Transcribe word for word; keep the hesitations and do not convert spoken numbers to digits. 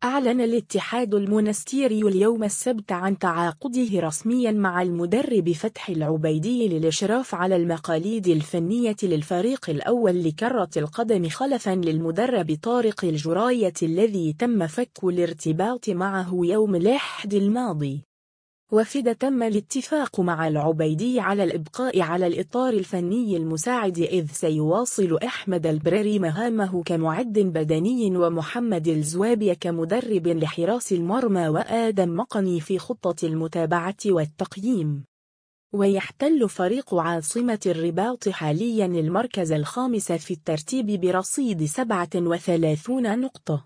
أعلن الاتحاد المونستيري اليوم السبت عن تعاقده رسميا مع المدرب فتحي العبيدي للإشراف على المقاليد الفنية للفريق الأول لكرة القدم خلفا للمدرب طارق الجراية الذي تم فك الارتباط معه يوم الأحد الماضي. وفد تم الاتفاق مع العبيدي على الإبقاء على الإطار الفني المساعد، إذ سيواصل أحمد البراري مهامه كمعد بدني ومحمد الزوابي كمدرب لحراس المرمى وآدم مقني في خطة المتابعة والتقييم. ويحتل فريق عاصمة الرباط حاليا المركز الخامس في الترتيب برصيد سبعة وثلاثين نقطة.